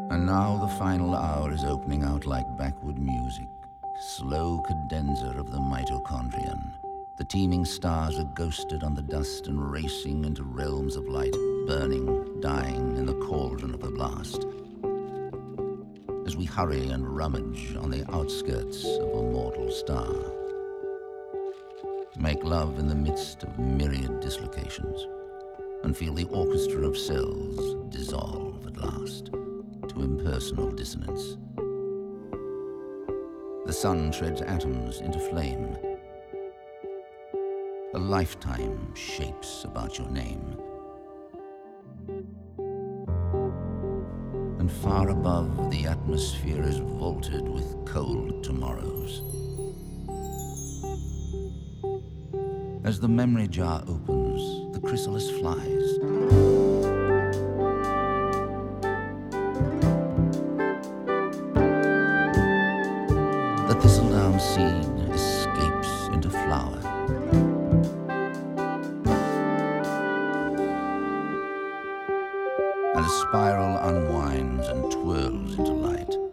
And now the final hour is opening out like backward music, slow cadenza of the mitochondrion. The teeming stars are ghosted on the dust and racing into realms of light, burning, dying in the cauldron of the blast. As we hurry and rummage on the outskirts of a mortal star, make love in the midst of myriad dislocations, and feel the orchestra of cells dissolve at last to impersonal dissonance. The sun treads atoms into flame. A lifetime shapes about your name. And far above, the atmosphere is vaulted with cold tomorrows. As the memory jar opens, the chrysalis flies. The thistledown seed escapes into flower. And a spiral unwinds and twirls into light.